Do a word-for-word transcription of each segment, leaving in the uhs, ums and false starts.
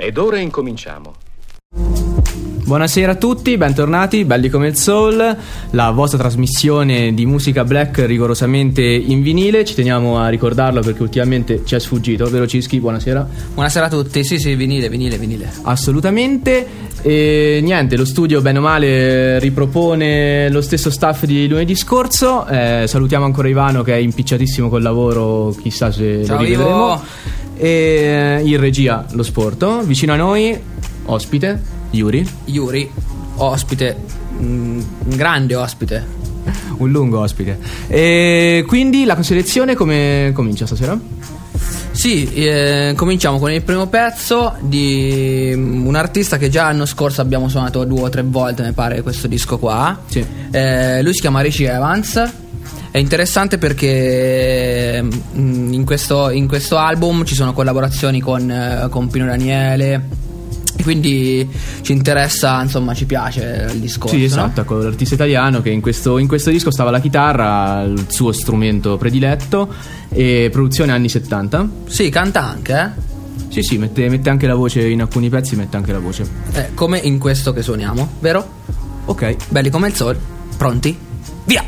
Ed ora incominciamo. Buonasera a tutti, bentornati, belli come il soul, la vostra trasmissione di musica black rigorosamente in vinile. Ci teniamo a ricordarlo perché ultimamente ci è sfuggito, vero Cischi? Buonasera. Buonasera a tutti, sì sì, vinile, vinile, vinile. Assolutamente. E niente, lo studio bene o male ripropone lo stesso staff di lunedì scorso. eh, Salutiamo ancora Ivano che è impicciatissimo col lavoro, chissà se Ciao, lo rivedremo. Ivo. E in regia lo Sporto, vicino a noi ospite Yuri. Yuri, ospite, un grande ospite. Un lungo ospite. E quindi la selezione come comincia stasera? Sì, eh, cominciamo con il primo pezzo di un artista che già l'anno scorso abbiamo suonato due o tre volte, mi pare, questo disco qua. Sì. Eh, lui si chiama Richie Evans. È interessante perché mh, in, questo, in questo album ci sono collaborazioni con, eh, con Pino Daniele. Quindi ci interessa, insomma, ci piace il discorso. Sì, esatto, no? Con l'artista italiano che in questo, in questo disco stava la chitarra, il suo strumento prediletto, e produzione anni settanta. Sì, canta anche, eh? Sì, sì, mette, mette anche la voce in alcuni pezzi, mette anche la voce. Eh, come in questo che suoniamo, vero? Ok. Belli come il sol, pronti? Via!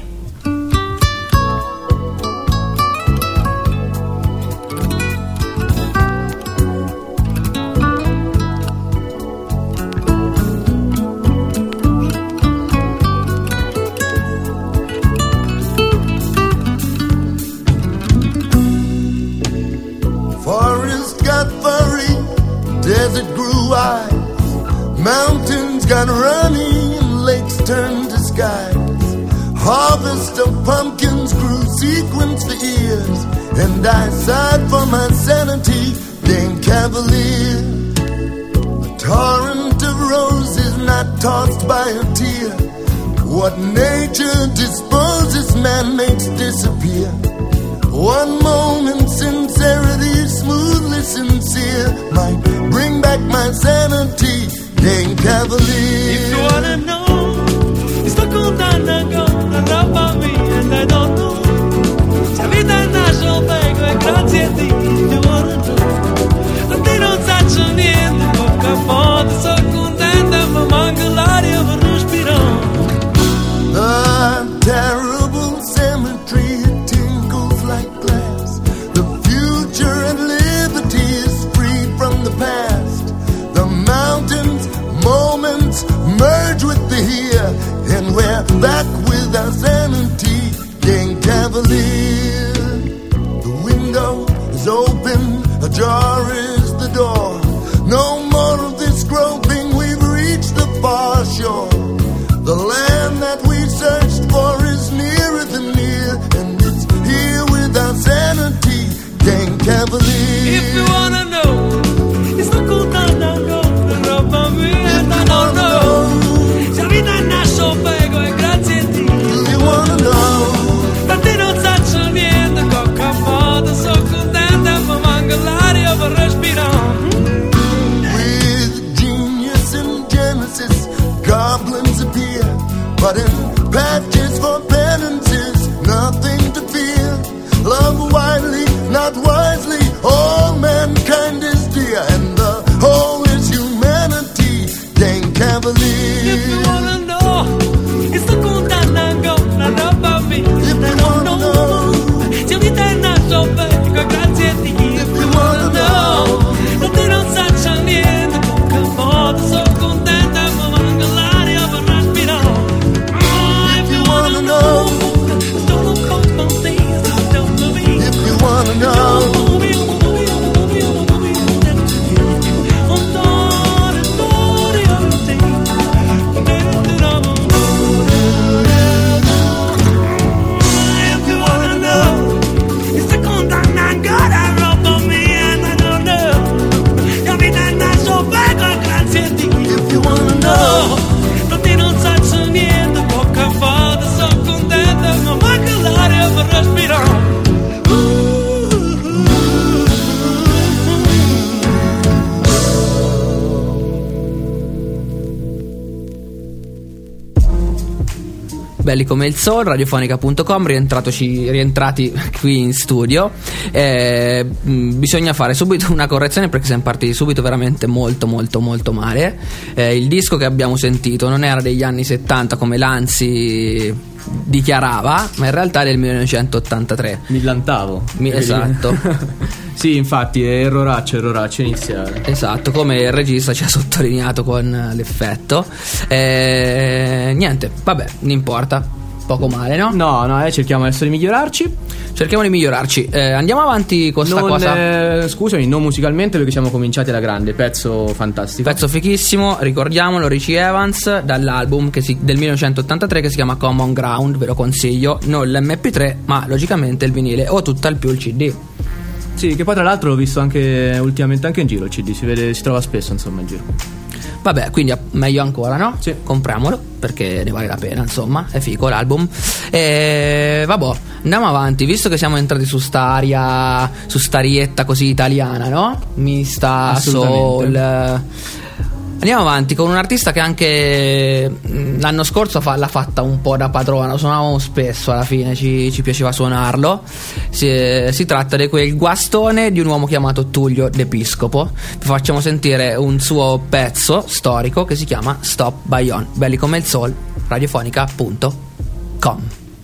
Mountains got running, lakes turned to skies. Harvest of pumpkins grew sequins for ears, and I sighed for my sanity, Dame Cavalier. A torrent of roses not tossed by a tear. What nature disposes, man makes disappear. One moment sincerity, smoothly sincere, might bring back my sanity, Dame Cavalier. If you wanna know, sto contando ancora roba mia and I don't know. Se la vita è nasce bene e grazie a Dio. If you wanna know, a te non faccio niente, poco a poco sono contenta, ma manca l'aria per respirare. The terrible cemetery, it tingles like glass. The future and liberty is free from the past. The mountains, moments merge with the here, and we're back with our sanity, Dame Cavalier. The window is open, ajar is the door. No more of this groping, we've reached the far shore. The land that we searched for is nearer than near, and it's here with our sanity, Dame Cavalier. If you wanna know, sto contando ancora roba mia and I don't know. Se la vita è nasce bene e grazie a Dio. Do you wanna know? Da te non faccio niente, poco a poco sono contenta, ma manca l'aria per respirare. With genius and genesis, goblins appear, but in patches for penances, nothing to fear. Love widely, not wisely, all mankind is dear, and the whole is humanity, Dame Cavalier. If you wanna know, sto contando ancora roba mia. If you wanna know, Se vita è nato bene, grazie a Dio. If you wanna know, da te non faccio niente, poco a poco sono contenta, ma manca l'aria per respirare. Belli come il Soul, radiofonica punto com, rientratoci, rientrati qui in studio. Eh, bisogna fare subito una correzione perché siamo partiti subito veramente molto molto molto male. Eh, il disco che abbiamo sentito non era degli anni settanta come Lanzi dichiarava, ma in realtà è del millenovecentottantatré. Millantavo. Mi, esatto. Sì, infatti è erroraccio, erroraccio iniziale. Esatto, come il regista ci ha sottolineato con l'effetto. Eh, niente, vabbè, non importa. Poco male, no? No, no, eh, cerchiamo adesso di migliorarci. Cerchiamo di migliorarci. Eh, andiamo avanti con questa non, cosa. Eh, scusami, non musicalmente perché siamo cominciati alla grande. Pezzo fantastico. Pezzo fichissimo, ricordiamolo, Richie Evans, dall'album che si, del millenovecentottantatré che si chiama Common Ground. Ve lo consiglio. Non l'emme pi tre, ma logicamente il vinile o tutt'al più il ci di. Sì, che poi tra l'altro l'ho visto anche ultimamente anche in giro il ci di. Si vede, si trova spesso insomma in giro. Vabbè, quindi meglio ancora, no? Sì. Compriamolo perché ne vale la pena, insomma, è figo l'album. E vabbè, andiamo avanti, visto che siamo entrati su sta aria, su sta rietta così italiana, no? Mista, soul. Andiamo avanti con un artista che anche l'anno scorso fa, l'ha fatta un po' da padrona, lo suonavamo spesso, alla fine ci, ci piaceva suonarlo. Si, si tratta di quel guastone di un uomo chiamato Tullio D'Episcopo. Vi facciamo sentire un suo pezzo storico che si chiama Stop Bayon. Belli come il Soul, radiofonica punto com.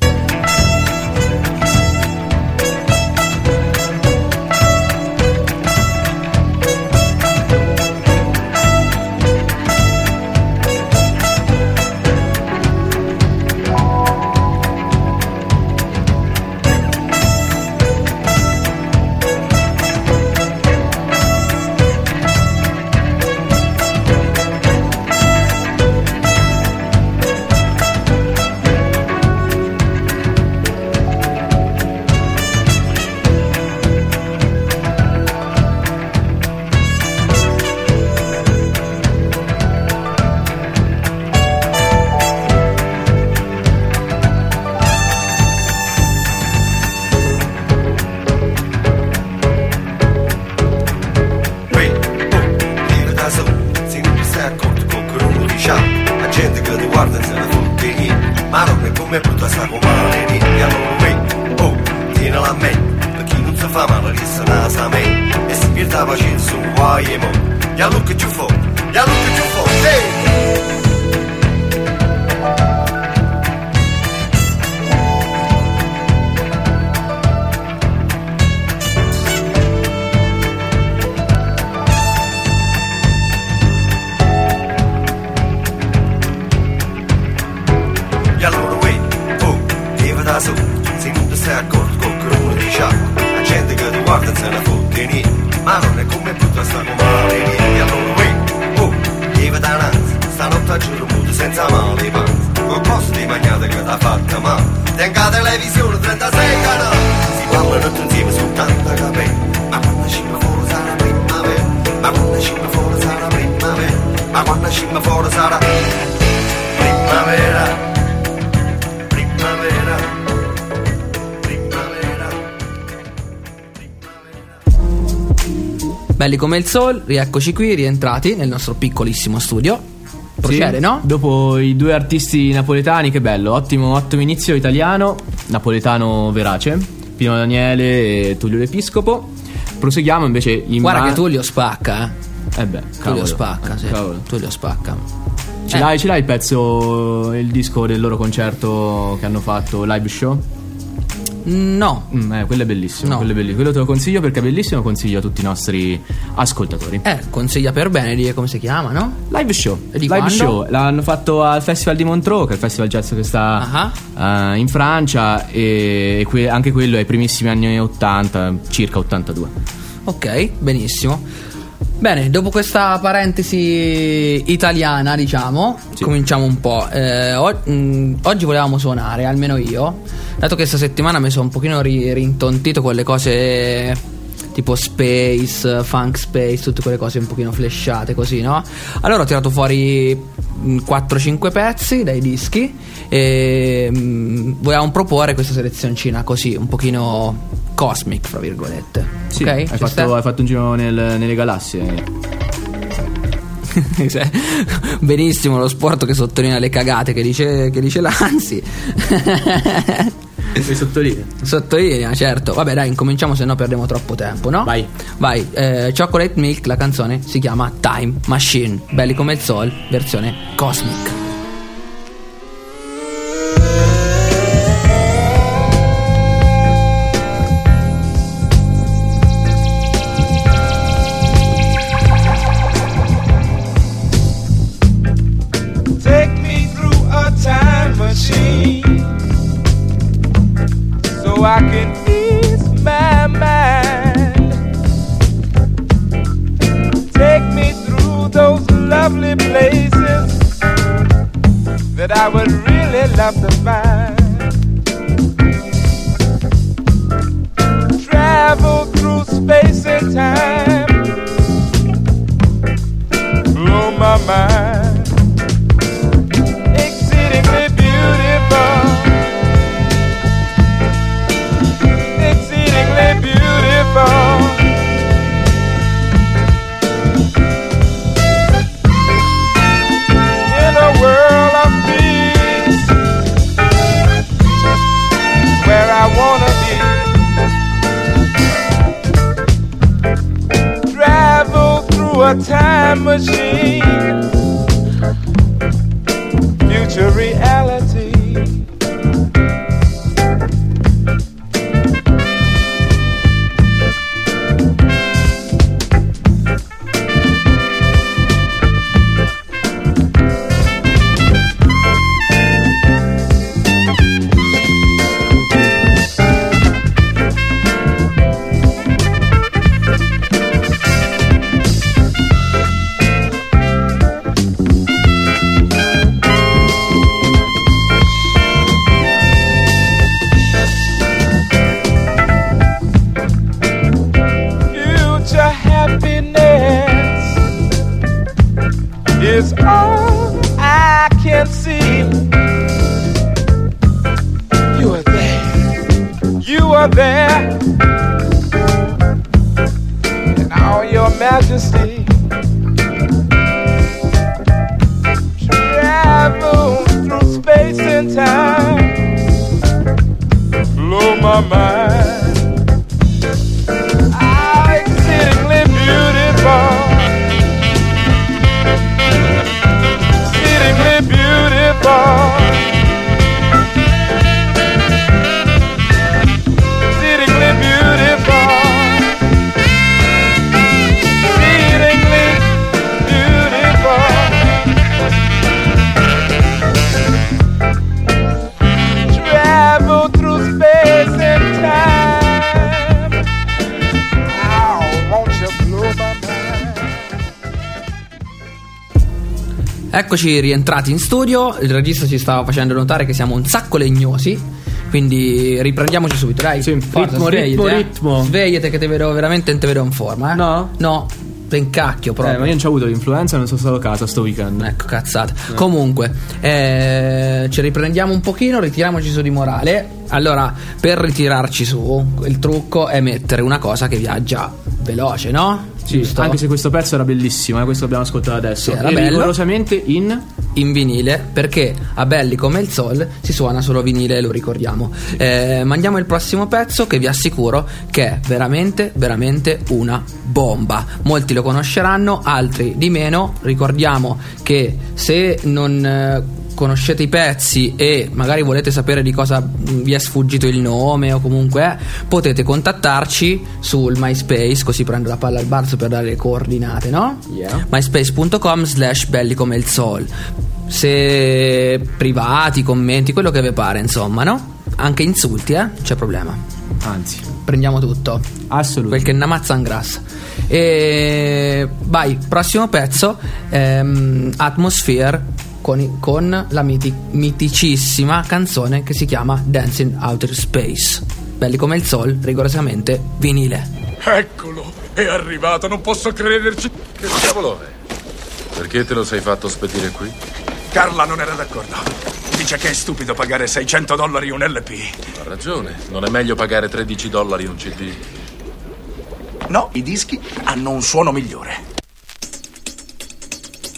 Belli come il Soul, rieccoci qui, rientrati nel nostro piccolissimo studio. Procede, sì, no? Dopo i due artisti napoletani, che bello, ottimo, ottimo inizio italiano, napoletano verace, Pino Daniele e Tullio D'Episcopo. Proseguiamo invece in Guarda man- che Tullio spacca, eh. Eh beh, Tullio cavolo, spacca, eh, sì. Cavolo. Tullio spacca. Ce, eh. l'hai, ce l'hai il pezzo, il disco del loro concerto che hanno fatto, live show? No. Mm, eh, quello è bellissimo, no. quello è bellissimo. Quello te lo consiglio perché è bellissimo, lo consiglio a tutti i nostri ascoltatori. Eh, consiglia per bene, di come si chiama, no? Live show. E di Live quando? show. L'hanno fatto al Festival di Montreux, che è il festival jazz che sta uh-huh. uh, in Francia. E que- anche quello è ai primissimi anni ottanta, circa ottantadue. Ok, benissimo. Bene, dopo questa parentesi italiana, diciamo, sì. Cominciamo un po'. Eh, o- mh, oggi volevamo suonare, almeno io, dato che questa settimana mi sono un pochino ri- rintontito con le cose tipo space, funk space, tutte quelle cose un pochino flashate così, no? Allora ho tirato fuori quattro cinque pezzi dai dischi e mh, volevamo proporre questa selezioncina così, un pochino cosmic, fra virgolette. Sì, ok? hai fatto, hai fatto un giro nel, nelle galassie. Benissimo lo sport che sottolinea le cagate che dice, che dice Lanzi. Mi sottolinea. Sottolinea, certo. Vabbè dai, incominciamo, se no perdiamo troppo tempo, no? Vai. Vai, eh, Chocolate Milk, la canzone si chiama Time Machine, Belli come il Soul, versione Cosmic. Take me through a time machine so I can ease my mind. Take me through those lovely places that I would really love to find. Travel through space and time, blow my mind. Exceedingly beautiful, exceedingly beautiful. In a world of peace, where I wanna be. Travel through a time machine, future reality. Is all I can see. You are there, you are there, in all your majesty. Travel through space and time, blow my mind. Ah, exceedingly beautiful, beautiful, exceedingly beautiful, exceedingly beautiful. Travel through space and time. Oh, won't you blow my mind? Eccoci rientrati in studio. Il regista ci stava facendo notare che siamo un sacco legnosi, quindi riprendiamoci subito, dai. Sì, forza, ritmo, svegliate, ritmo, eh. ritmo. Svegliate che te vedo, veramente te vedo in forma, eh? No? No, in cacchio proprio. Eh, ma io non c'ho avuto l'influenza, non sono stato a casa sto weekend. Ecco, cazzata. Eh. Comunque, eh, ci riprendiamo un pochino, ritiriamoci su di morale. Allora, per ritirarci su, il trucco è mettere una cosa che viaggia veloce, no? Sì, Giusto? anche se questo pezzo era bellissimo, eh, questo l'abbiamo ascoltato adesso. Sì, era e bello. rigorosamente in in vinile, perché a Belli come il Soul si suona solo vinile, lo ricordiamo. Eh, mandiamo il prossimo pezzo, che vi assicuro che è veramente veramente una bomba. Molti lo conosceranno, altri di meno. Ricordiamo che se non eh, conoscete i pezzi e magari volete sapere di cosa vi è sfuggito il nome o comunque eh, potete contattarci sul MySpace, così prendo la palla al balzo per dare le coordinate, no? Yeah. myspace punto com slash belli come il soul. Se privati, commenti, quello che vi pare, insomma, no? Anche insulti, eh? C'è problema. Anzi, Prendiamo tutto. assolutamente. Quel che namazza in grassa. E vai, prossimo pezzo, ehm, Atmosphere con, con la miti- miticissima canzone che si chiama Dancing Outer Space. Belli come il Soul, rigorosamente vinile. Eccolo, è arrivato, non posso crederci. Che cavolo è? Perché te lo sei fatto spedire qui? Carla non era d'accordo. Dice che è stupido pagare seicento dollari un L P. Ha ragione, non è meglio pagare tredici dollari un C D? No, i dischi hanno un suono migliore.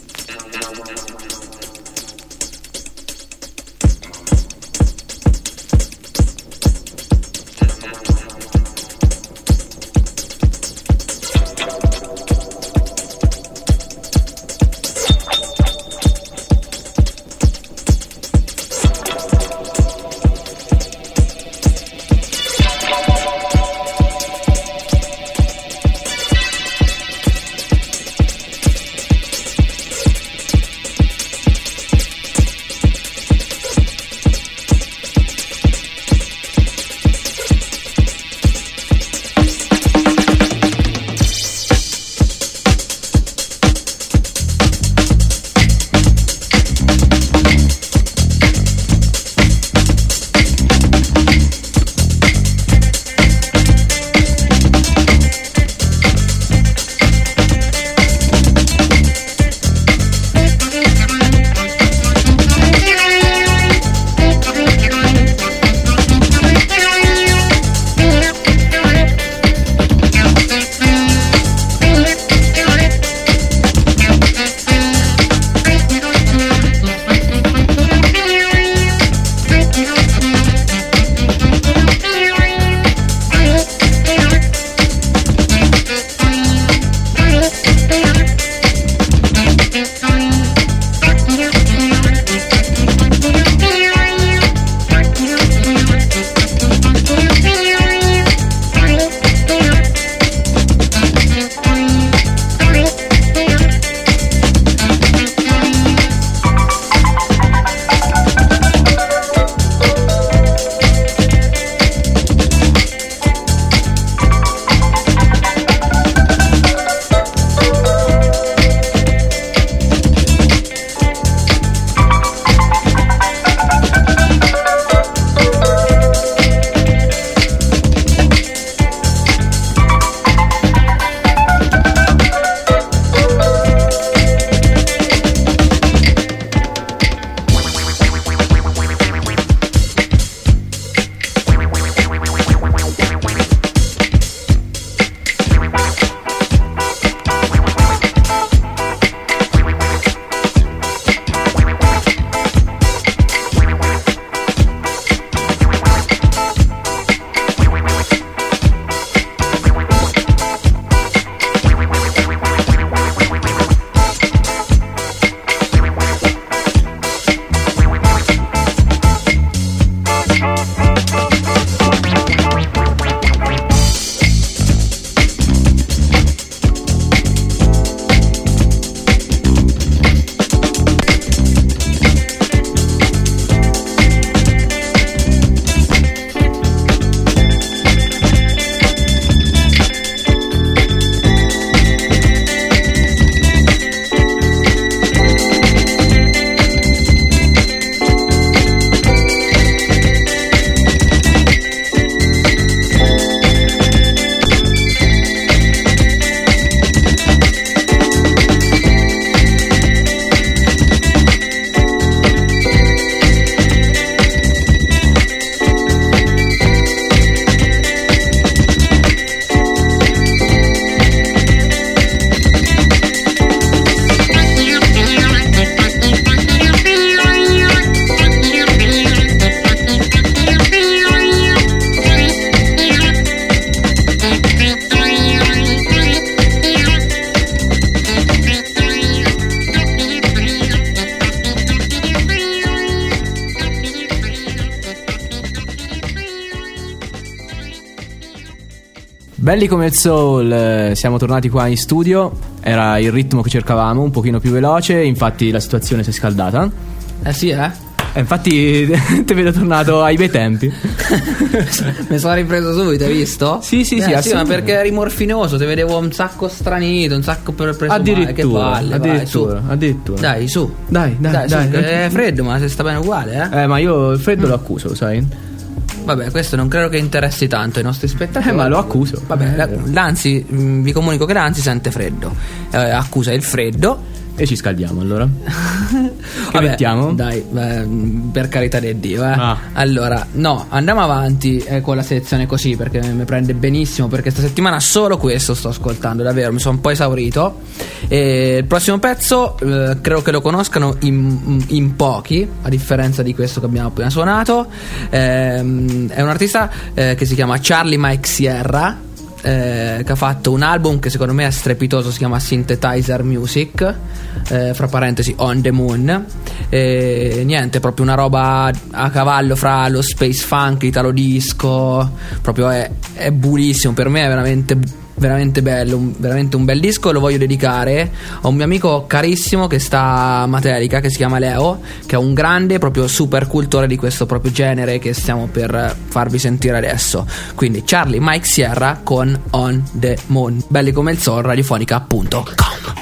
Belli come il soul, eh, siamo tornati qua in studio. Era il ritmo che cercavamo, un pochino più veloce. Infatti la situazione si è scaldata. Eh sì, eh? Eh, infatti ti vedo tornato ai bei tempi. Mi sono ripreso subito, hai visto? Sì, sì, eh, sì, sì, ma assolutamente. perché eri morfinoso, ti vedevo un sacco stranito, un sacco per preso male. Che Addirittura, palle, vai, addirittura, su. addirittura. Dai, su. Dai, dai, Dai, dai. su, che è freddo, ma se sta bene uguale, eh? Eh, ma io il freddo lo accuso, lo sai? Vabbè, questo non credo che interessi tanto ai nostri spettatori. Eh, ma lo accuso. Vabbè, la- l'Anzi, mh, vi comunico che l'Anzi sente freddo. Eh, accusa il freddo. E ci scaldiamo allora. Che Vabbè, mettiamo? Dai, eh, per carità di Dio, eh. Ah. Allora, no, andiamo avanti eh, con la selezione così, perché mi prende benissimo. Perché sta settimana solo questo sto ascoltando, davvero, mi sono un po' esaurito. E il prossimo pezzo eh, credo che lo conoscano in, in pochi, a differenza di questo che abbiamo appena suonato. Ehm, è un artista eh, che si chiama Charlie Mike Sierra. Eh, che ha fatto un album che secondo me è strepitoso, si chiama Synthetizer Music, eh, fra parentesi On The Moon. E niente, proprio una roba a cavallo fra lo space funk, l'italo disco, proprio è, è buonissimo, per me è veramente veramente bello, un, veramente un bel disco. Lo voglio dedicare a un mio amico carissimo che sta a Materica, che si chiama Leo, che è un grande proprio super cultore di questo proprio genere che stiamo per farvi sentire adesso. Quindi Charlie Mike Sierra con On The Moon. Belli come il sol, radiofonica punto com.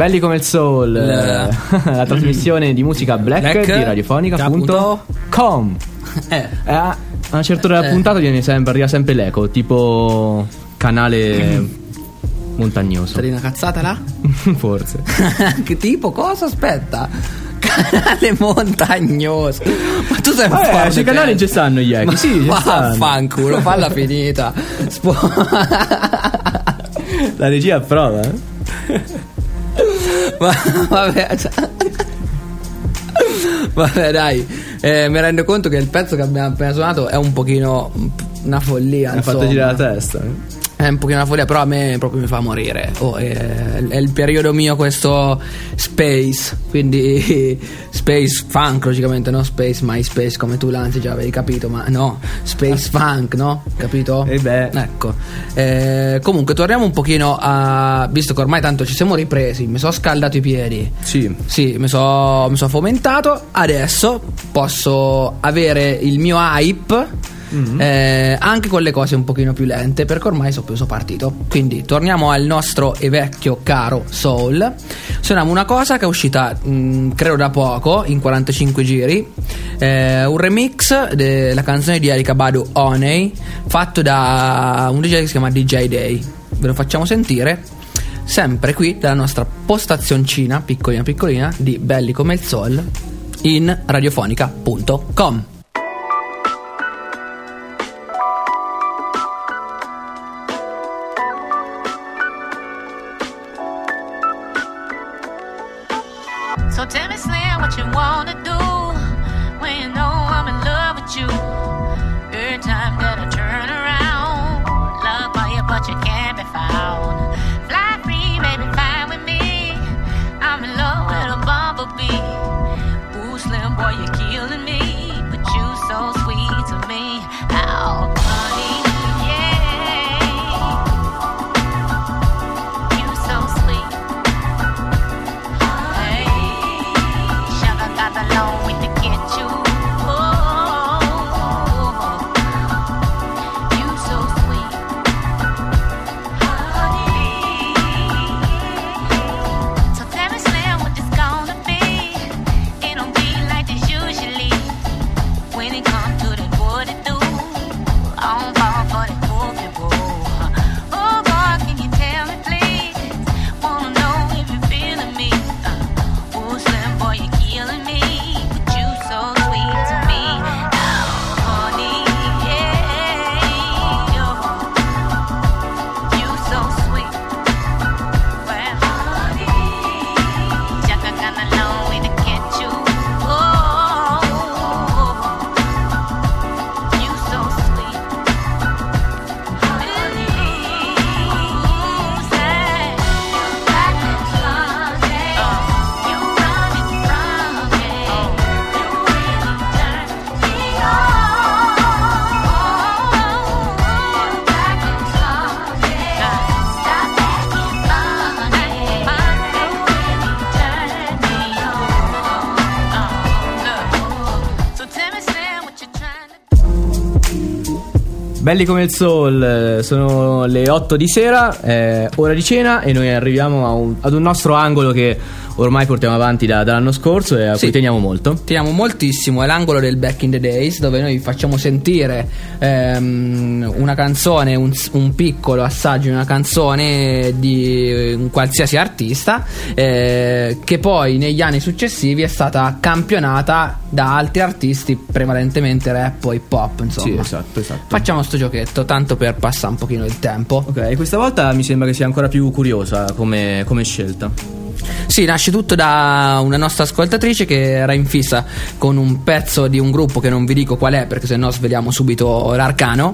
Belli come il soul, Le- la trasmissione di musica black, Black, di radiofonica punto com. Eh. Eh, a una certa ora della Eh. puntata viene sempre, arriva sempre l'eco, tipo canale montagnoso. Stai una cazzata là? Forse. Che tipo? Cosa? Aspetta. Canale montagnoso. Ma tu sei un Vabbè, fuori sui di canali testa. ci stanno gli echi. Sì, ci stanno. Vaffanculo, falla finita. Spo- La regia approva, eh? Ma, vabbè, cioè- vabbè, dai. Eh, mi rendo conto che il pezzo che abbiamo appena suonato è un pochino una follia. Mi ha fatto insomma. girare la testa. eh. È un pochino una follia, però a me proprio mi fa morire. Oh, è, è il periodo mio questo space, quindi space funk logicamente, no space MySpace come tu lanci, già avevi capito, ma no, space funk, no? Capito? E beh. Ecco. Eh, comunque torniamo un pochino a, visto che ormai tanto ci siamo ripresi, mi sono scaldato i piedi. Sì. Sì, mi sono mi so fomentato. Adesso posso avere il mio hype. Eh, anche con le cose un pochino più lente, perché ormai so, so partito. Quindi torniamo al nostro e vecchio caro soul. Suoniamo una cosa che è uscita mh, credo da poco, in quarantacinque giri, eh, un remix della canzone di Erykah Badu Honey, fatto da un D J che si chiama D J Day. Ve lo facciamo sentire sempre qui dalla nostra postazioncina piccolina piccolina di Belli come il Soul in radiofonica punto com. So tell me, Slim, what you wanna do when you know I'm in love with you. Every time that I turn around, love for you, but you can't be found. Fly free, baby, fine with me. I'm in love with a bumblebee. Ooh, Slim, boy, you're killing me, but you so sweet to me. Oh, honey, yeah, you so sweet. Got the long way to get you. Oh, you so sweet, honey. So tell me, Slim, what this gonna be? It don't be like this usually. When it comes to that, what it do? I don't fall for that movie, boo. Oh, boy, can you tell me, please? Wanna know if you're feeling me? Uh, oh, Slim, boy, you're killing me. Belli come il soul, eh, sono le otto di sera, eh, ora di cena, e noi arriviamo a un- ad un nostro angolo che ormai portiamo avanti da- dall'anno scorso e a Sì. cui teniamo molto. Teniamo moltissimo, è l'angolo del Back in the Days, dove noi facciamo sentire ehm, una canzone, un, un piccolo assaggio di una canzone di un qualsiasi artista, eh, che poi negli anni successivi è stata campionata da altri artisti, prevalentemente rap o hip hop, insomma. Sì, esatto, esatto. Facciamo sto giochetto, tanto per passare un pochino il tempo. Ok, questa volta mi sembra che sia ancora più curiosa come, come scelta. Sì, nasce tutto da una nostra ascoltatrice che era in fissa con un pezzo di un gruppo che non vi dico qual è, perché sennò sveliamo subito l'arcano,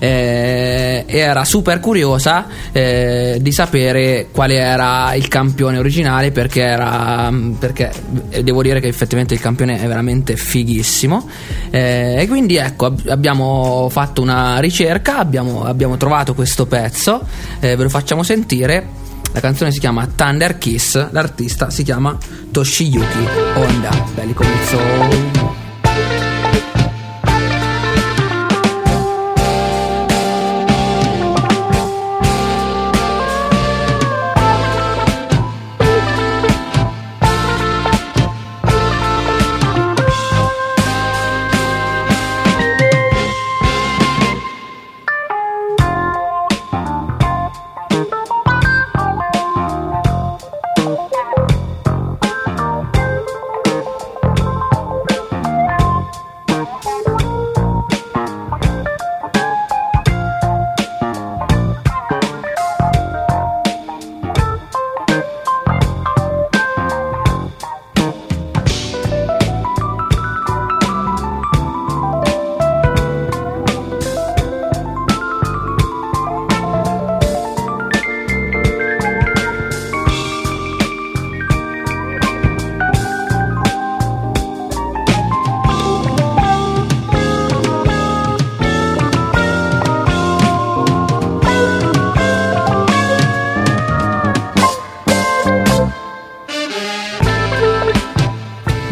eh, e era super curiosa eh, di sapere quale era il campione originale, perché era perché eh, devo dire che effettivamente il campione è veramente fighissimo, eh, e quindi ecco, ab- abbiamo fatto una ricerca, abbiamo, abbiamo trovato questo pezzo, eh, ve lo facciamo sentire. La canzone si chiama Thunder Kiss, l'artista si chiama Toshiyuki Honda. Belli come il soul. Tell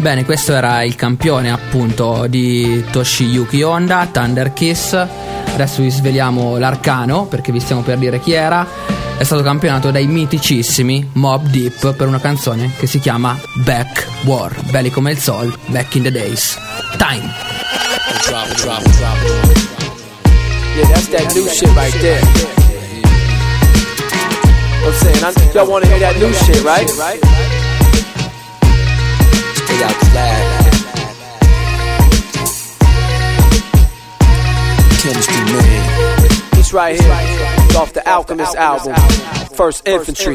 Bene, questo era il campione appunto di Toshiyuki Honda, Thunder Kiss. Adesso vi sveliamo l'arcano, perché vi stiamo per dire chi era. È stato campionato dai miticissimi Mobb Deep per una canzone che si chiama Back War. Belli come il sol, back in the days. Time. Drop, drop, drop. Yeah, that's that new shit right there. I'm saying, I, y'all wanna hear that new shit, right? Stay out flag. Chemistry man. This right here is off the Alchemist album, First Infantry.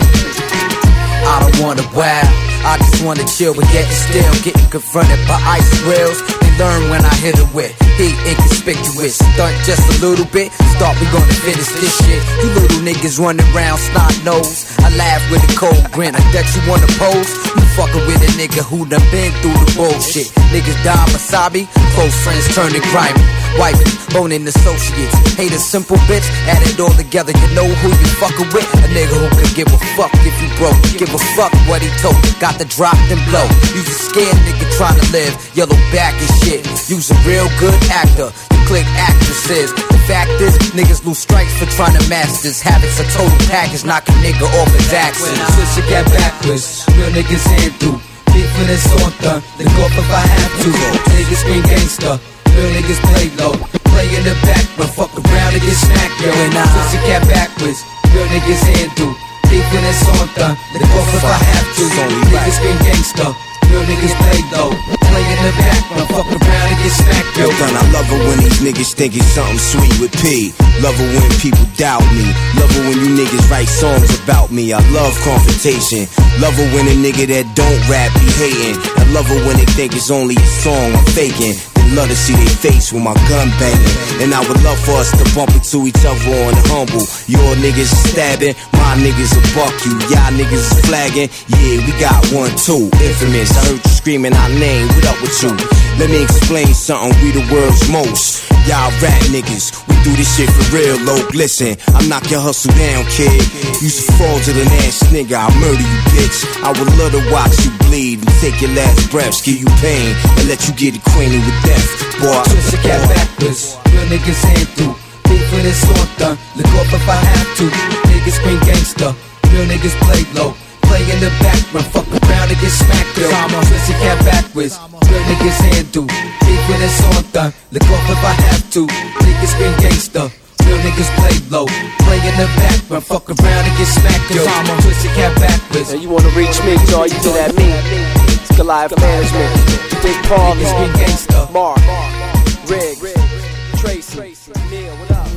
I don't wanna wow, I just wanna chill with getting still, getting confronted by ice rails. They learn when I hit it with heat inconspicuous. Stunt just a little bit, start we gonna finish this shit. You little niggas running around snot nose. I laugh with a cold grin, I bet you wanna pose. You fucking with a nigga who done been through the bullshit. Niggas die wasabi, close friends turning grimy. Wifey, boning associates, hate a simple bitch, add it all together, you know who you fucking with. A nigga who could give a fuck if you broke, give a fuck what he told. Got the drop then blow. You a scared nigga trying to live, yellow back and shit. You's a real good actor, you click actresses. The fact is, niggas lose strikes for trying to master this. Habits a total package, knock a nigga off his axis. Switch it, get backwards, real niggas ain't through. Beef when it's on the, then go up if I have to. Niggas scream gangster. Real niggas play low, play in the back, but fuck around and get smacked, yo. And I switch the cat backwards, real niggas handle. Deep when it's on the, let it off if I have to. Niggas scream gangster, real niggas play low, play in the back, but fuck around and get smacked, yo. Yo, son, I love it when these niggas think it's something sweet with P. Love it when people doubt me. Love it when you niggas write songs about me. I love confrontation. Love it when a nigga that don't rap be hating. I love it when they think it's only a song I'm faking. Love to see they face with my gun banging. And I would love for us to bump into each other on the humble. Your niggas is stabbing, my niggas will buck you. Y'all niggas is flagging, yeah, we got one too. Infamous, I heard you screaming our name, what up with you? Let me explain something, we the world's most. Y'all rap niggas, we do this shit for real, low. Listen, I knock your hustle down, kid. You some fraudulent ass nigga, I'll murder you, bitch. I would love to watch you bleed and take your last breaths, give you pain, and let you get acquainted with death, boy. Switch the cat backwards, real niggas ain't through. Beef when it's on the, look off if I have to. Niggas scream gangster, real niggas play low. Play in the back, run fuck around and get smacked, yo. Switch the cat backwards, real niggas handle. Beef when it's on the, look off if I have to. Niggas scream gangster, real niggas play low. Play in the back, run fuck around and get smacked, yo. Switch the cat backwards. Now you wanna reach me, y'all, you do that me. It's Goliath Management, Big Paul, niggas scream gangster. Mark, Riggs, Tracy, Neil, what up?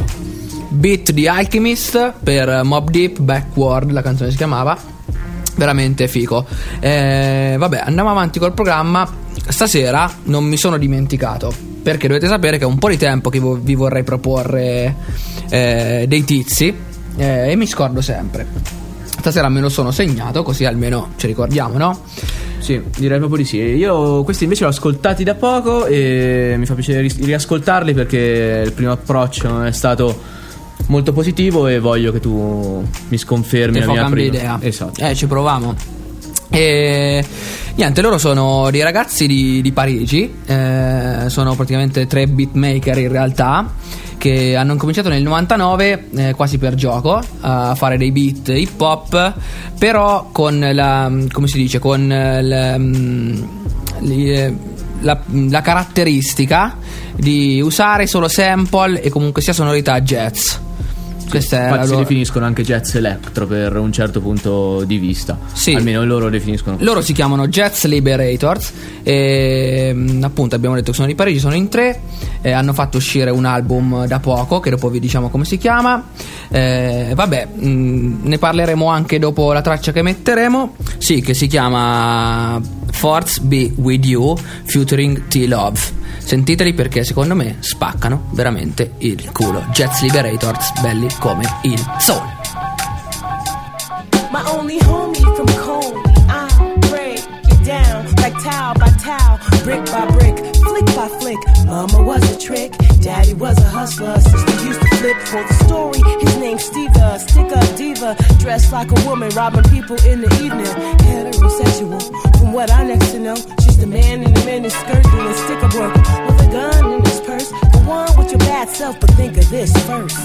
Beat di Alchemist per Mobb Deep, Backward, la canzone si chiamava. Veramente fico. eh, Vabbè, andiamo avanti col programma. Stasera non mi sono dimenticato, perché dovete sapere che è un po' di tempo che vo- vi vorrei proporre eh, dei tizi eh, e mi scordo sempre. Stasera me lo sono segnato, così almeno ci ricordiamo, no? Sì, direi proprio di sì. Io questi invece li ho ascoltati da poco e mi fa piacere ri- riascoltarli, perché il primo approccio non è stato molto positivo e voglio che tu mi sconfermi Ti la mia prima idea. Esatto. Eh, ci proviamo. E niente, loro sono dei ragazzi di, di Parigi, eh, sono praticamente tre beatmaker in realtà, che hanno cominciato nel novantanove eh, quasi per gioco a fare dei beat hip hop, però con la, come si dice, con la, la, la caratteristica di usare solo sample e comunque sia sonorità jazz. Questa è Infatti la si loro... definiscono anche jazz electro per un certo punto di vista. Sì. Almeno loro definiscono così. Loro si chiamano Jazz Liberators e appunto abbiamo detto che sono di Parigi, sono in tre, eh, hanno fatto uscire un album da poco che dopo vi diciamo come si chiama. eh, Vabbè, mh, ne parleremo anche dopo la traccia che metteremo. Sì, che si chiama Force Be With You featuring T-Love. Sentiteli perché secondo me spaccano veramente il culo. Jazz Liberators, belli come il soul. My only homie from Coney, I break it down like towel by towel, brick by brick, flick by flick. Mama was a trick, daddy was a hustler. Sister used to flip for the story. His name's Steve, a stick-up diva, dressed like a woman, robbing people in the evening. Heterosexual, from what I next to know. She's the man in the miniskirt doing stick-up work with a gun in his purse. Go on with your bad self, but think of this first.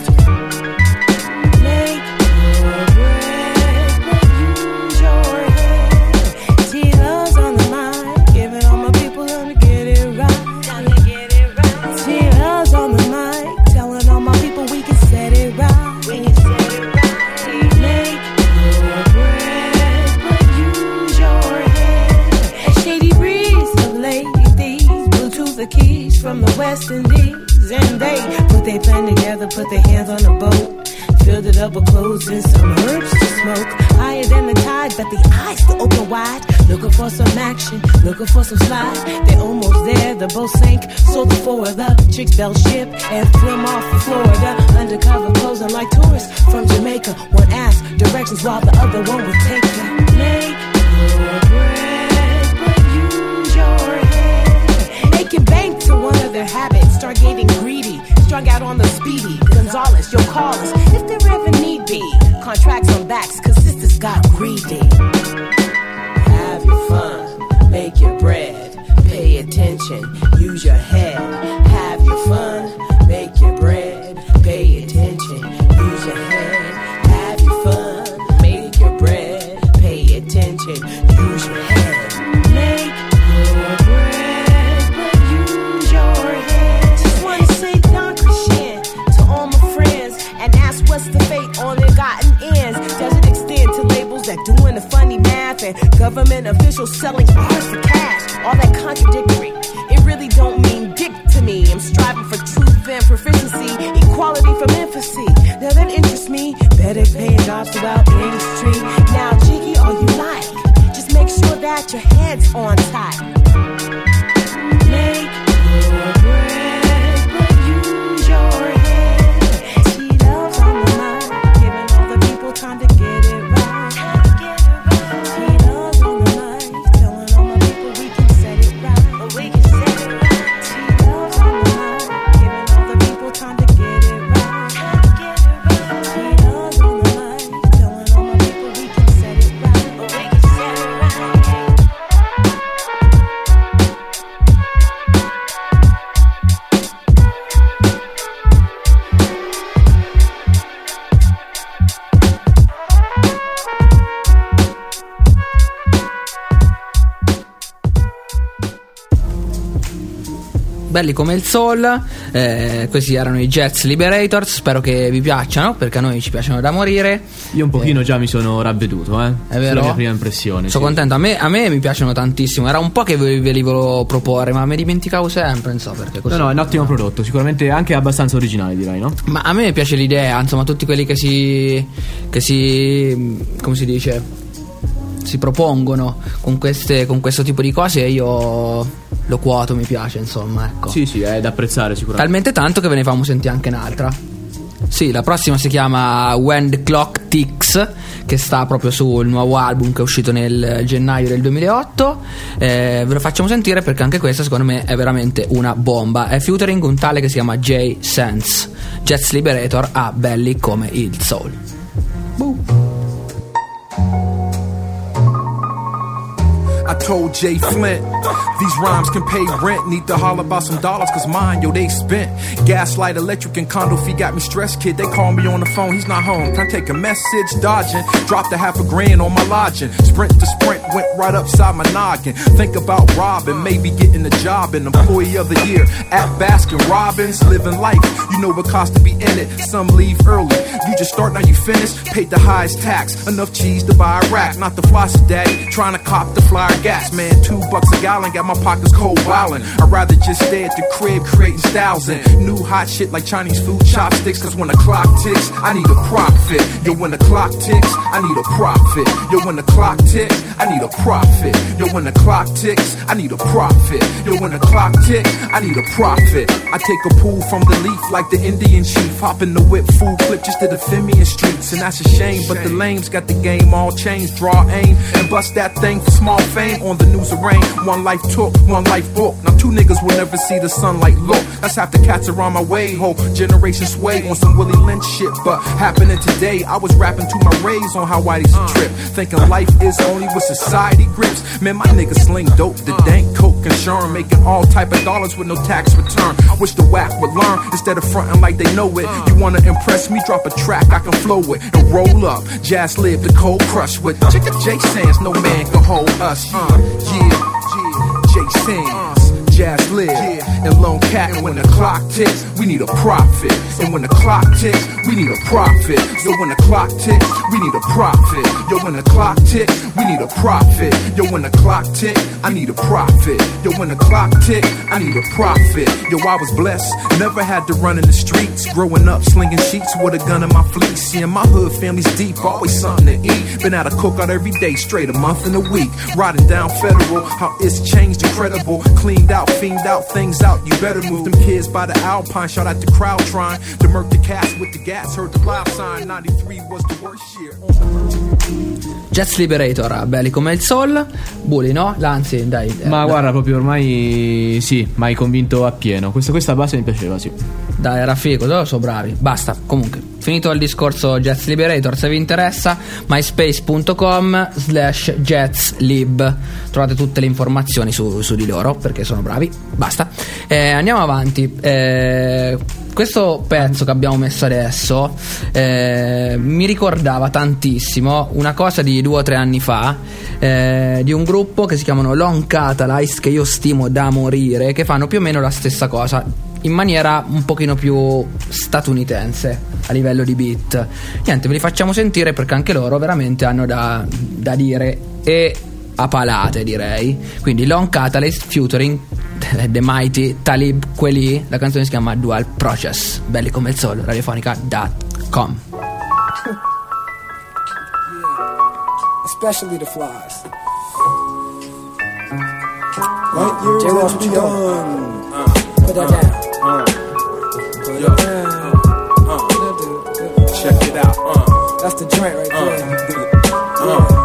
Make your bread, but use your head. T-Love's on the mind, giving all my people time to get it right. Time to get it right. T-Love's on the mic, telling all my people we can set it right. We can set it right. Make your bread, but use your head. A shady breeze of ladies, Bluetooth the keys from the West Indies. And they put their plan together, put their hands on the boat, filled it up with clothes and some herbs to smoke. Higher than the tide, but the eyes still open wide, looking for some action, looking for some slide. They're almost there, the boat sank, so the four of the chicks fell ship and swim off for Florida. Undercover posing like tourists from Jamaica. One asked directions while the other one would take them. Make your bread, but use your head. Make it bank to one of their habits. Start getting greedy, strung out on the speedy. Gonzalez, you'll call us if there ever need be. Contracts on backs, cause sisters got greedy. Have your fun, make your bread. Pay attention, use your head. Have your fun, make your bread. Pay attention, use your head. Have your fun, make your bread. Pay attention, use your head. Make your bread, but use your head. Just wanna say Don Christian to all my friends and ask what's the fate on their gotten ends. Does it extend to labels that doing the funny math and government officials selling art for cash? All that contradictory, it really don't mean dick to me. I'm striving for truth and proficiency, equality from infancy. Now that interests me, better paying jobs throughout the industry. Now jiggy all you like, just make sure that your head's on tight. Make your bread, but use your head. She loves on the mind, giving all the people time to get it right. She loves on the mind, telling all my people we can set it right. We can set it right. She loves on the mind, giving all the people time to get it right. She loves on the mind, telling all my people we can set it right. We can set it right. Belli come il Soul, eh, questi erano i Jets Liberators, spero che vi piacciono perché a noi ci piacciono da morire. Io un pochino eh. già mi sono ravveduto, eh. È vero? La mia prima impressione. Sono sì. contento, a me, a me mi piacciono tantissimo, era un po' che ve, ve li volevo proporre ma mi dimenticavo sempre, non so perché così. No, no, è un ottimo prodotto, sicuramente anche abbastanza originale direi, no? Ma a me piace l'idea, insomma tutti quelli che si, che si, come si dice, si propongono con, queste, con questo tipo di cose e io lo quoto, mi piace insomma, ecco. Sì sì, è da apprezzare sicuramente. Talmente tanto che ve ne famo sentire anche un'altra. Sì, la prossima si chiama When the Clock Ticks, che sta proprio sul nuovo album che è uscito nel gennaio del duemilaotto. eh, Ve lo facciamo sentire perché anche questa secondo me è veramente una bomba. È featuring un tale che si chiama Jay Sense. Jets Liberator a Belli come il Soul. Boom. I told Jay Flint, these rhymes can pay rent. Need to holler about some dollars, cause mine, yo, they spent. Gaslight, electric, and condo fee got me stressed, kid. They call me on the phone, he's not home. Can I take a message? Dodging. Dropped a half a grand on my lodging. Sprint to sprint, went right upside my noggin. Think about robbing, maybe getting a job. And employee of the year at Baskin Robbins. Living life, you know what costs to be in it. Some leave early, you just start, now you finish. Paid the highest tax, enough cheese to buy a rack. Not the floss daddy, trying to cop the flyer gas, man, two bucks a gallon, got my pockets cold wildin'. I'd rather just stay at the crib creating styles and new hot shit like Chinese food chopsticks. Cause when the clock ticks, I need a profit. Yo, when the clock ticks, I need a profit. Yo, when the clock ticks, I need a profit. Yo, when the clock ticks, I need a profit. Yo, when the clock ticks, I need a profit. I take a pull from the leaf like the Indian chief. Hop in the whip, full clip just to defend me in streets. And that's a shame, but the lames got the game all changed. Draw aim and bust that thing for small fame. on the news of rain. One life took, one life booked. Now two niggas will never see the sunlight look. That's half the cats around my way. Whole generation sway on some Willie Lynch shit. But happening today, I was rapping to my rays on how Whitey's a trip. Thinking life is only what society grips. Man, my niggas sling dope, the dank, coke, and sherm, making all type of dollars with no tax return. I wish the whack would learn instead of fronting like they know it. You wanna impress me? Drop a track I can flow with and roll up. Jazz live the cold crush with Chicka J Sands. No man can hold us. Uh, yeah, yeah, J Sands. Jazz live and Lone Cat. And when the clock ticks, we need a profit. And when the clock ticks, we need a profit. Yo, when the clock ticks, we need a profit. Yo, when the clock ticks, we need a profit. Yo, when the clock tick, I need a profit. Yo, when the clock tick, I need a profit. Yo, I was blessed, never had to run in the streets. Growing up, slinging sheets with a gun in my fleece. Seeing my hood family's deep, always something to eat. Been at a cookout every day, straight a month and a week. Riding down Federal, how it's changed, incredible. Cleaned out, fiend out, things out. You better move them kids by the Alpine. Shout out the crowd trying to murk the cats with the gas. Heard the loud sign, ninety-three was the worst year. Jazz Liberator, belli come il Soul. Bully, no? L'anzi, dai. Ma eh, guarda, proprio ormai sì, mi hai convinto appieno. Questa, questa base mi piaceva, sì. Dai, era figo, loro sono bravi. Basta, comunque, finito il discorso Jazz Liberator, se vi interessa, myspace.com slash jazzlib. Trovate tutte le informazioni su, su di loro, perché sono bravi. Basta. Eh, andiamo avanti. Eh, questo pezzo che abbiamo messo adesso eh, mi ricordava tantissimo una cosa di due o tre anni fa, eh, di un gruppo che si chiamano Long Catalyst, che io stimo da morire, che fanno più o meno la stessa cosa in maniera un pochino più statunitense a livello di beat. Niente, ve li facciamo sentire perché anche loro veramente hanno da, da dire, e a palate direi. Quindi Long Catalyst featuring The Mighty Talib Kweli. La canzone si chiama Dual Process. Belli come il Soul, radiofonica dot com. Especially the flies. Right, you J Ross, what you doing? Uh, Put that down. Uh, Put yo, it down. Uh, uh, check it out. Uh, That's the joint right uh, there. Uh,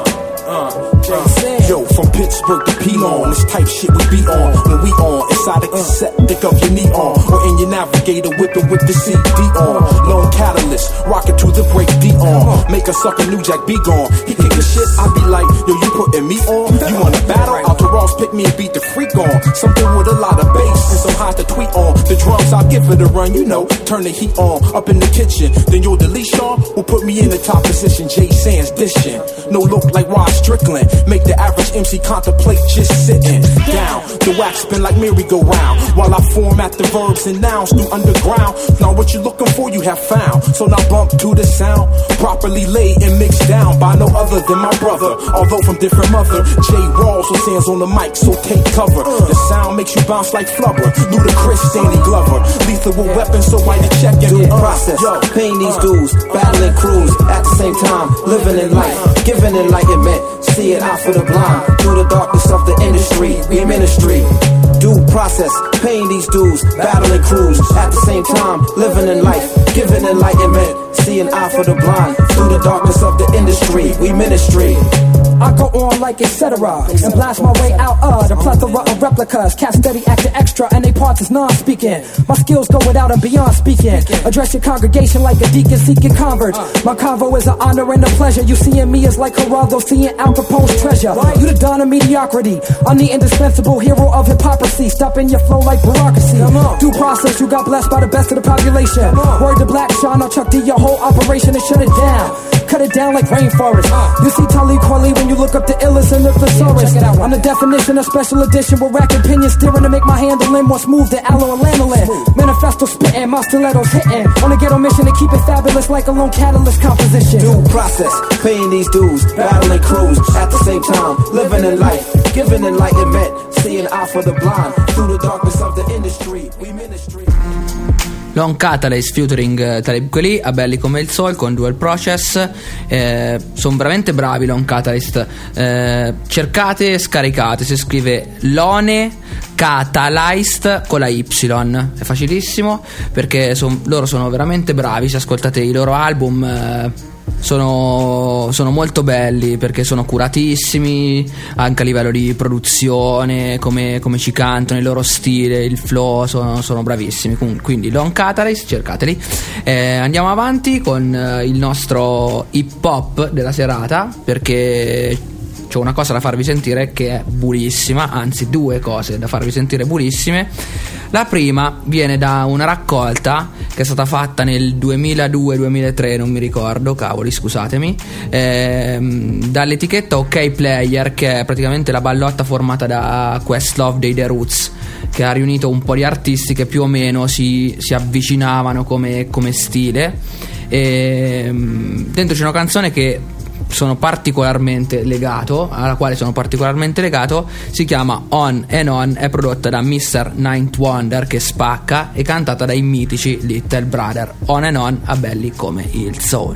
Yo, from Pittsburgh to Pelon, this type shit we be on. When we on, inside a cassette, think of your neon. Or in your navigator, whipping with the C D on. Lone Catalyst, rockin' to the break D on. Make a sucker New Jack be gone. He kick a shit, I be like, yo, you putting me on? You wanna battle? Out to Ross, pick me and beat the freak on. Something with a lot of bass and some hot to tweet on. The drums, I'll give it a run, you know. Turn the heat on, up in the kitchen. Then you'll delete Sean, will put me in the top position. Jay Sands dishing. No look like Rod Strickland. Make the average M C contemplate just sitting down. The wax spin like merry-go-round while I format the verbs and nouns through underground. Now what you looking for you have found. So now bump to the sound, properly laid and mixed down by no other than my brother. Although from different mother, Jay Rawls with hands on the mic, so take cover. The sound makes you bounce like flubber. Ludacris, Danny Glover, lethal with weapons, so why you checking Due it? process, Yo, paying these uh, dues, battling crews at the same time, living in life, giving enlightenment, seeing out for the blind. Through the darkness of the industry, we ministry. Due process, paying these dues, battling crews at the same time, living in life, giving enlightenment, seeing eye for the blind. Through the darkness of the industry, we ministry. I go on like et cetera and blast my way out of the plethora of replicas. Cats steady acting extra and they parts is non-speaking. My skills go without and beyond speaking. Address your congregation like a deacon seeking converts. My convo is an honor and a pleasure. You seeing me is like Geraldo seeing Al Capone's treasure. You the dawn of mediocrity. I'm the indispensable hero of hypocrisy. Stopping your flow like bureaucracy. Due process, you got blessed by the best of the population. Word to Black Sean, I'll Chuck D your whole operation and shut it down. Cut it down like rainforest. You see Talib Kweli when you look up the illest and the thesaurus. I'm the definition of special edition with rack opinion steering to make my handling more smooth than aloe and lanolin. Manifesto spitting, my stilettos hitting. On a ghetto mission to keep it fabulous like a lone catalyst composition. Due process, paying these dues, battling crews at the same time, living in life, giving enlightenment, seeing eye for the blind. Through the darkness of the industry, we ministry. Long Catalyst featuring uh, Talib Kweli, a belli come il Soul con Dual Process. eh, sono veramente bravi Long Catalyst. eh, cercate e scaricate, si scrive Lone Catalyst con la Y, è facilissimo perché son, loro sono veramente bravi. Se ascoltate i loro album, eh, sono, sono molto belli perché sono curatissimi anche a livello di produzione, come, come ci cantano, il loro stile, il flow, sono, sono bravissimi. Quindi Lone Catalyst, cercateli. Eh, andiamo avanti con eh, il nostro hip hop della serata, perché c'ho una cosa da farvi sentire che è buonissima, anzi due cose da farvi sentire buonissime. La prima viene da una raccolta che è stata fatta nel duemiladue duemilatré, non mi ricordo, cavoli, scusatemi, ehm, dall'etichetta OK Player, che è praticamente la ballotta formata da Questlove dei The Roots, che ha riunito un po' di artisti che più o meno si, si avvicinavano come, come stile. E dentro c'è una canzone che sono particolarmente legato, alla quale sono particolarmente legato, si chiama On and On, è prodotta da mister Ninth Wonder, che spacca, e cantata dai mitici Little Brother. On and On, a belli come il soul.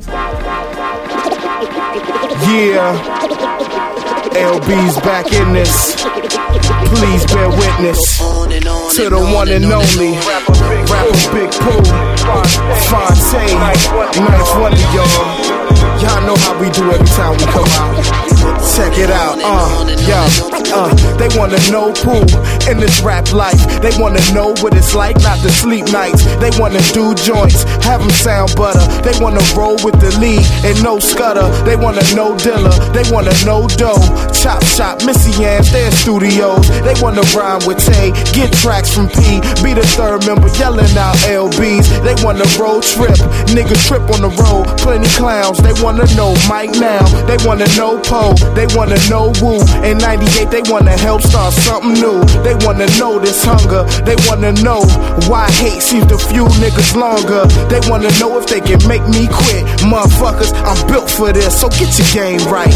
Yeah, L B's back in this. Please bear witness to the one and only rapper Big Pooh, Fonte, Ninth Wonder, y'all. Y'all know how we do every time we come out. Check it out, uh, yeah, uh, they wanna know Pooh in this rap life. They wanna know what it's like not to sleep nights. They wanna do joints, have them sound butter. They wanna roll with the lead and no scutter. They wanna know Dilla, they wanna know Doe. Chop Shop, Missy Ann's, their studios. They wanna rhyme with Tay, get tracks from P. Be the third member yelling out L B's. They wanna road trip, niggas trip on the road. Plenty clowns, they wanna know Mike now. They wanna know Poe, they wanna know Woo. In ninety-eight they wanna help start something new. They wanna know this hunger, they wanna know why hate seems to fuel niggas longer. They wanna know if they can make me quit. Motherfuckers, I'm built for this, so get your game right.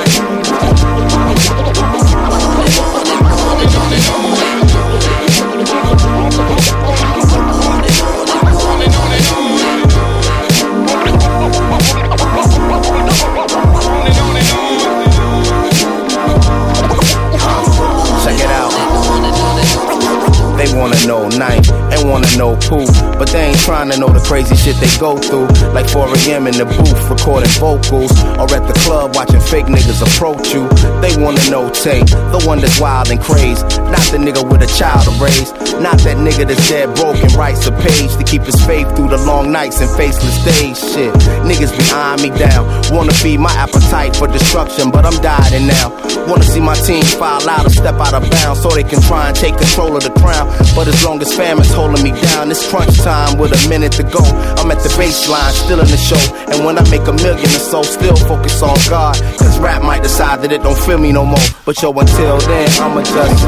Check it out. They wanna know Ninth and wanna know Pooh, but they ain't trying to know the crazy shit they go through. Like four a.m. in the booth recording vocals, or at the club watching fake niggas approach you. They wanna know Tay, the one that's wild and crazed, not the nigga with a child to raise, not that nigga that's dead broke and writes a page to keep his faith through the long nights and faceless days. Shit, niggas be eyeing me down, wanna feed my appetite for destruction, but I'm dieting now. Wanna see my team file out or step out of bounds so they can try and take control of the crown. But as long as famine's holding me down, it's crunch time with a minute to go. I'm at the baseline, still in the show, and when I make a million or so, still focus on God. Cause rap might decide that it don't feel me no more, but yo, until then, I'ma just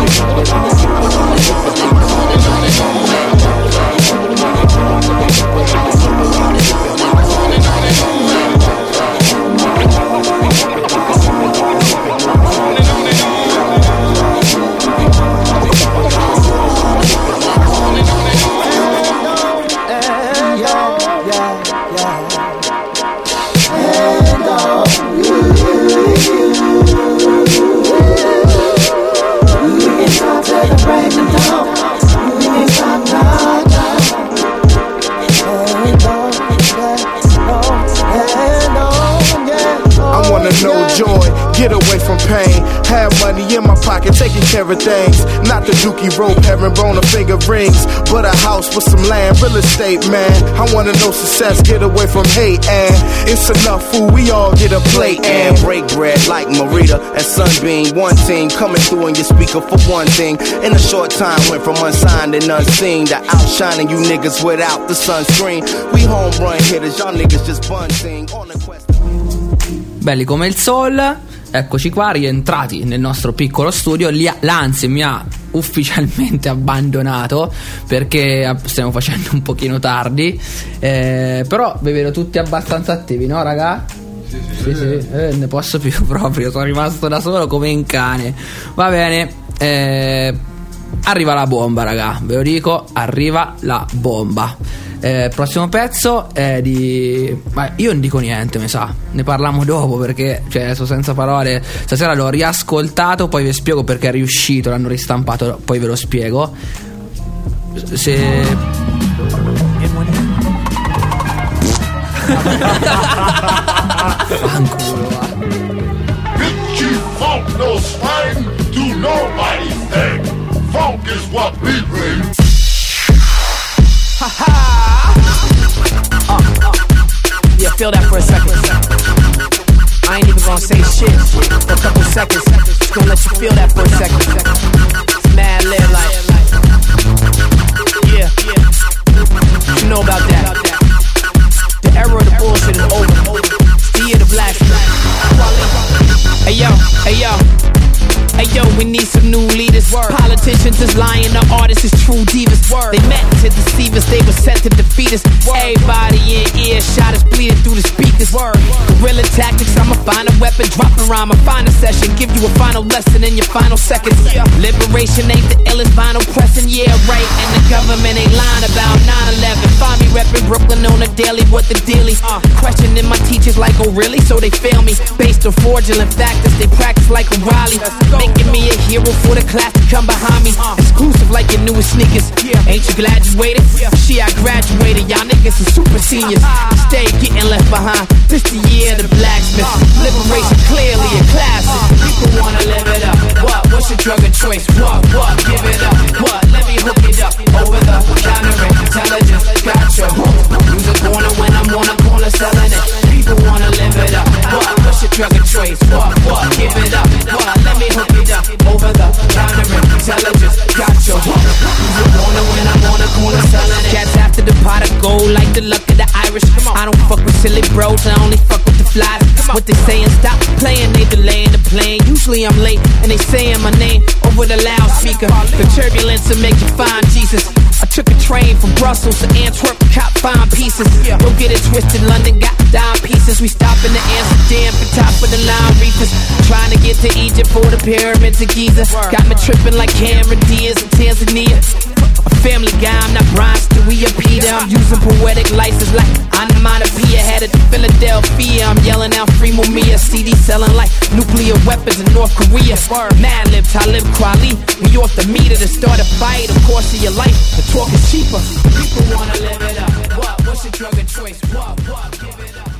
no joy, get away from pain. Have money in my pocket, taking care of things. Not the dookie rope, having bone or finger rings, but a house with some land, real estate, man. I wanna know success, get away from hate, and it's enough food, we all get a plate and break bread like Marita and Sunbeam. One team coming through in your speaker for one thing. In a short time, went from unsigned and unseen to outshining you niggas without the sunscreen. We home run hitters, y'all niggas just bunting on the quest. Belli come il soul, eccoci qua rientrati nel nostro piccolo studio. L'Anzi mi ha ufficialmente abbandonato perché stiamo facendo un pochino tardi, eh, però vi vedo tutti abbastanza attivi, no raga? Sì, sì, sì, sì. Eh, ne posso più proprio, sono rimasto da solo come un cane. Va bene, eh, arriva la bomba raga, ve lo dico, arriva la bomba. Eh, prossimo pezzo è di... Ma io non dico niente, mi sa. Ne parliamo dopo perché, cioè, adesso senza parole. Stasera l'ho riascoltato, poi vi spiego perché è riuscito, l'hanno ristampato, poi ve lo spiego. Se... Funk no swing to nobody's thing. Funk is what we bring. Ha ha! Uh, uh. Yeah, feel that for a second. I ain't even gonna say shit for a couple seconds. Just gonna let you feel that for a second. It's mad lit, like. Yeah, yeah. You know about that. The era of the bullshit is over. It's the year of the black. Hey yo, hey yo. Hey yo, we need some new leaders. Word. Politicians is lying, the artists is true divas. Word. They meant to deceive us, they were sent to defeat us. Word. Everybody in earshot is bleeding through the speakers. Word. Guerrilla tactics, I'ma find a weapon, drop a rhyme, I'ma find a session, give you a final lesson in your final seconds. Yeah. Liberation ain't the illest vinyl pressing, yeah right. And the government ain't lying about nine eleven. Find me reppin' Brooklyn on the daily, what the dealie? Uh, questioning my teachers like, oh really? So they fail me. Based on fraudulent factors, they practice like O'Reilly. Making me a hero for the class to come behind me. Exclusive like your newest sneakers. Ain't you glad you waited? She, I graduated. Y'all niggas are super seniors. Stay getting left behind. This the year of the blacksmith. Liberation clearly a classic. People wanna live it up. What? What's your drug of choice? What? What? Give it up. What? Let me hook it up. Over the counter intelligence. Gotcha. Music corner when I'm on a corner selling it. People wanna live it up. What? What's your drug of choice? What? What? Give it up. What? Let me hook it up. Over the counter intelligence. Gotcha. Music corner when I'm on a corner selling it. Cats after the pot of gold like the luck of the Irish. I don't fuck with silly bros. I only fuck with the flies. What they saying? Stop playing. They delaying the plane. Usually I'm late and they saying my name over the loudspeaker. The turbulence will make you find Jesus. I took a train from Brussels to Antwerp, cop fine pieces. Don't get it twisted, London got dime pieces. We stop in the Amsterdam for top of the line reefers. Trying to get to Egypt for the pyramids of Giza. Got me tripping like Cameron Diaz in Tanzania. A family guy, I'm not Brian Stewie or Peter. I'm using poetic license like onomatopoeia. Headed to Philadelphia, I'm yelling out free Mumia. C D selling like nuclear weapons in North Korea. Mad Lib, Talib Kweli. We off the meter to start a fight. Of course of your life, the talk is cheaper. People wanna live it up. What? What's your drug of choice? What? What? Give it up.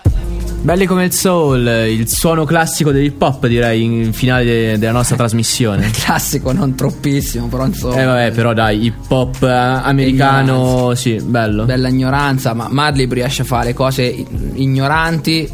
Belli come il soul, il suono classico dell'hip hop, direi, in finale de- della nostra trasmissione. Classico, non troppissimo, però insomma. Eh vabbè, però dai, hip hop eh, americano, ignoranza. Sì, bello. Bella ignoranza, ma Madlib riesce a fare cose ignoranti,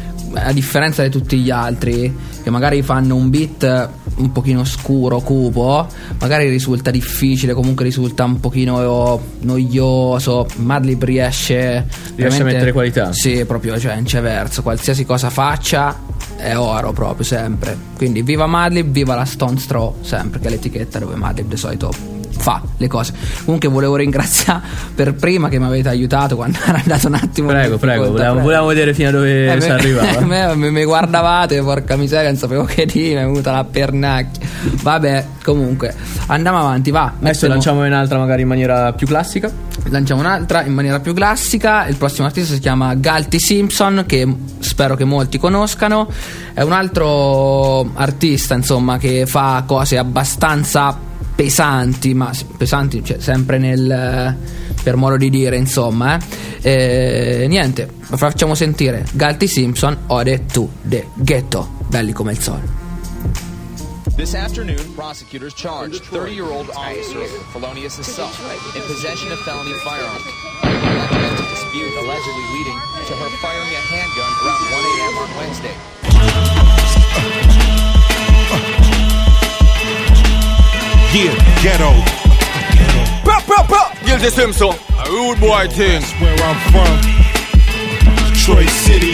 a differenza di tutti gli altri, che magari fanno un beat un pochino scuro, cupo, magari risulta difficile, comunque risulta un pochino noioso. Madlib riesce riesce a mettere qualità. Sì, proprio, cioè, non c'è verso, qualsiasi cosa faccia è oro proprio, sempre. Quindi viva Madlib, viva la Stone Straw, sempre, che è l'etichetta dove Madlib di solito fa le cose. Comunque volevo ringraziare per prima che mi avete aiutato quando era andato un attimo. Prego, prego, volevamo, volevamo vedere fino a dove eh, si arrivava. Me, me, me guardavate, porca miseria, non sapevo che dire, mi è venuta la pernacchia. Vabbè, comunque andiamo avanti, va. Adesso mettiamo... lanciamo un'altra magari in maniera più classica. Lanciamo un'altra in maniera più classica. Il prossimo artista si chiama Galty Simpson, che spero che molti conoscano. È un altro artista, insomma, che fa cose abbastanza pesanti, ma pesanti, cioè, sempre nel, per modo di dire, insomma, eh. E, niente, facciamo sentire Galty Simpson, Ode to the Ghetto. Belli come il sole. This afternoon, prosecutors charged thirty-year-old officer felonious assault in possession of felony firearm. A dispute allegedly leading to her firing a handgun around one a.m. on Wednesday. Yeah, ghetto. Bro, bro, bro. Galty Simpson, a rude boy thing. That's where I'm from. Detroit City.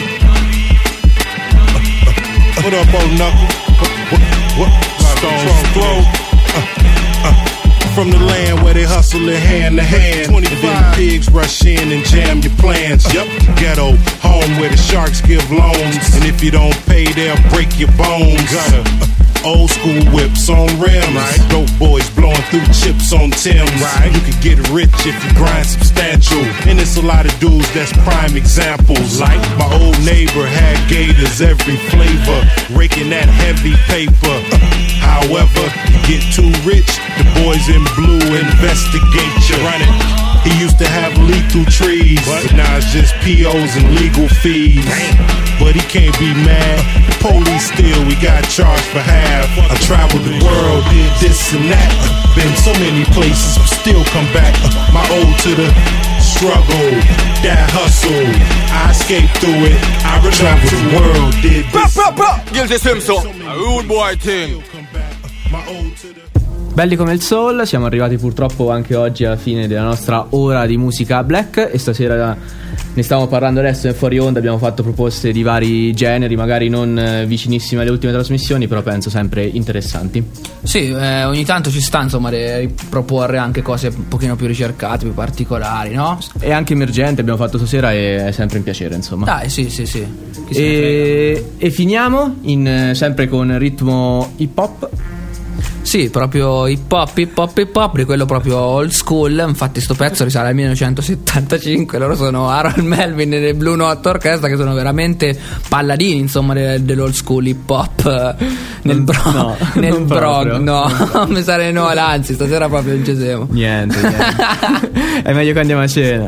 What up, old knuckle? What? What? Stone's throw. Uh, uh. From the land where they hustle it hand to hand. twenty-five pigs rush in and jam your plans. Yep, ghetto, home where the sharks give loans. And if you don't pay, they'll break your bones. Gutter. Old school whips on rims, right. Dope boys blowing through chips on Tim's. Right. You could get rich if you grind substantial. And it's a lot of dudes that's prime examples. Like my old neighbor had gators every flavor, raking that heavy paper. However, you get too rich, the boys in blue investigate you. Run it. He used to have lethal trees, but now it's just P Os and legal fees. But he can't be mad. The police still, we got charged for half. I traveled the world, did this and that. Been so many places, but still come back. My ode to the struggle, that hustle. I escaped through it. I traveled the world, did this. Guilty Simpson, a rude boy thing. My ode to the Belli come il soul, siamo arrivati purtroppo anche oggi alla fine della nostra ora di musica black e stasera ne stiamo parlando adesso in fuori onda, abbiamo fatto proposte di vari generi, magari non vicinissime alle ultime trasmissioni, però penso sempre interessanti. Sì, eh, ogni tanto ci sta insomma di proporre anche cose un pochino più ricercate, più particolari, no? E anche emergenti abbiamo fatto stasera e è sempre un piacere, insomma. Dai, sì, sì, sì. E, e finiamo in, sempre con ritmo hip hop. Sì, proprio hip hop, hip hop, hip hop, di quello proprio old school. Infatti sto pezzo risale al millenovecentosettantacinque. Loro sono Harold Melvin e le Blue Note Orchestra, che sono veramente palladini, insomma, dell'old school hip hop nel bro, no, nel Bronx. No, no. mi sarei no, anzi, stasera proprio non ci siamo. Niente, niente. È meglio che andiamo a cena.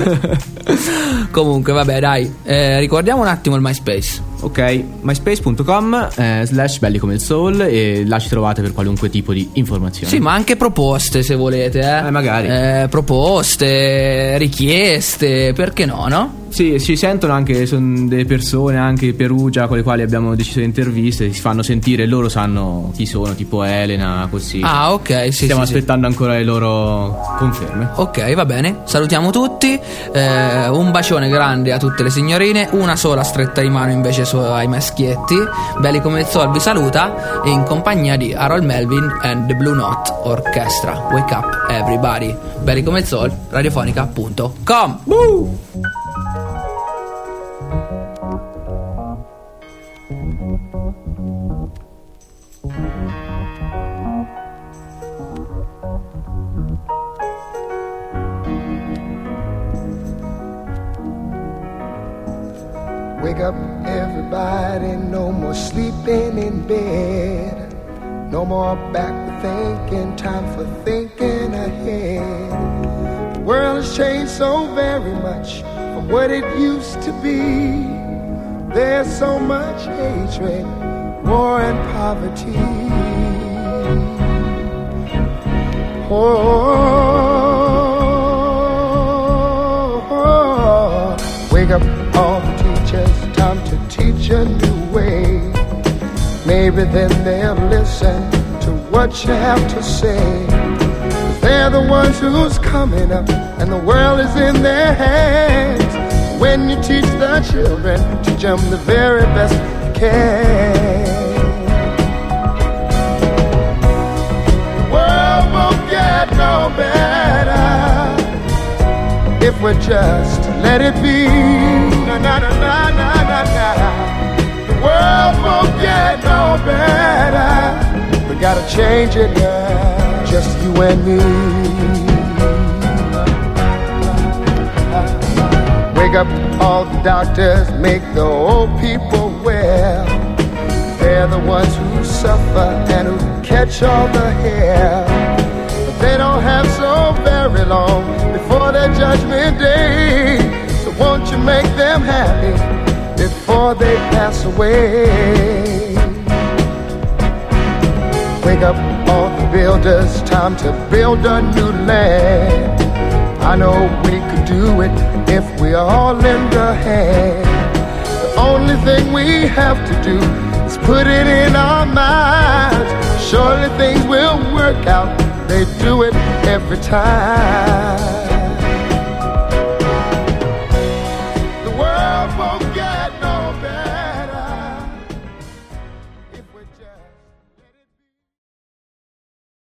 Comunque, vabbè, dai, eh, ricordiamo un attimo il MySpace. Ok, myspace punto com eh, slash belli come il soul, e là ci trovate per qualunque tipo di informazioni. Sì, ma anche proposte se volete, eh, eh magari eh, proposte, richieste, perché no, no? Sì, ci sentono anche, sono delle persone anche di Perugia con le quali abbiamo deciso di interviste, si fanno sentire, loro sanno chi sono, tipo Elena, così. Ah, ok, sì. Stiamo sì, aspettando sì. ancora le loro conferme. Ok, va bene, salutiamo tutti, eh, un bacione grande a tutte le signorine, una sola stretta di mano invece su, ai maschietti. Belli come il Sol vi saluta, e in compagnia di Harold Melvin and the Blue Note Orchestra. Wake up everybody. Belli come il Sol, radiofonica punto com. Woo! Wake up, everybody, no more sleeping in bed. No more back thinking, time for thinking ahead. The world has changed so very much from what it used to be. There's so much hatred, war and poverty. Oh, oh, oh. Wake up all the teachers, time to teach a new way. Maybe then they'll listen to what you have to say. They're the ones who's coming up, and the world is in their hands. When you teach the children, teach them the very best you can. The world won't get no better if we just let it be. Na na na na na na na. The world won't get no better. We gotta change it, yeah. Just you and me. Wake up all the doctors, make the old people well. They're the ones who suffer and who catch all the hair. But they don't have so very long before their judgment day. So won't you make them happy before they pass away? Wake up all the builders, time to build a new land. I know we could do it if we all lend a hand. The only thing we have to do is put it in our minds. Surely things will work out, they do it every time.